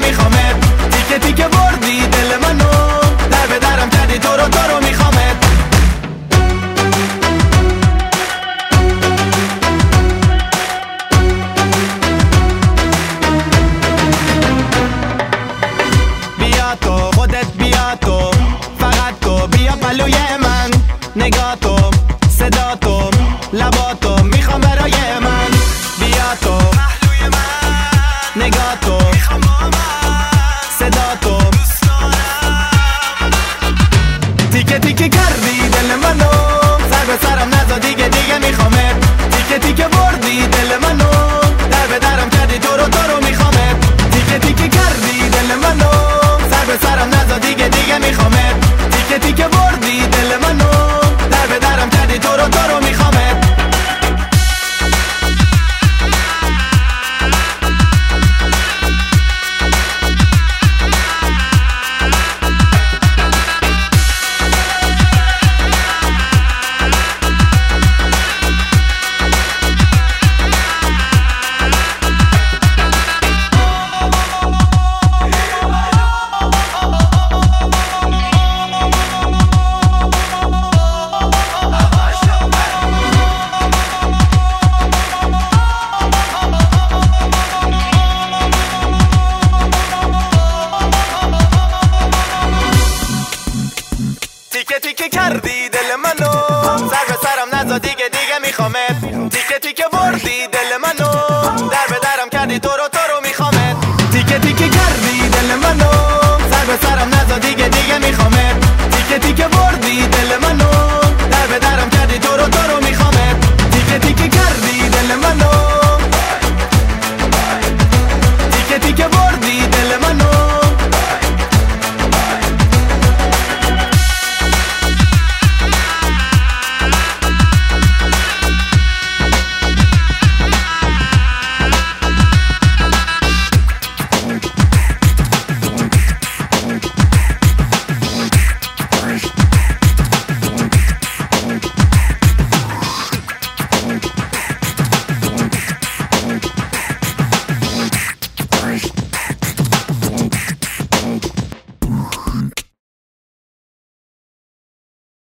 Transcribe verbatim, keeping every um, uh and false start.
میخوامت. تیکه تیکه بردی دل منو، در به درم کردی تو رو تو رو میخوامت. بیا تو خودت بیا تو، فقط تو بیا پلوی من. نگاه تو صدا تو لبا تو میخوام برای من. بیا تو پهلوی من، نگاه تو میخوام با من. صدا تو دوست دارم. تیکه تیکه کردی دل منو، سر به سرم نزا دیگه دیگه میخوامت. تیکه تیکه بردی دل منو، در به درم کردی تو رو تو رو میخوامت. تیکه تیکه کردی دل منو، سر به سرم نزا دیگه دیگه میخوامت. تیکه تیکه بردی دل منو، در به درم کردی تو رو تو رو میخوامت. تیکه تیکه کردی دل منو، سر به سرم نزا دیگه دیگه میخوامت.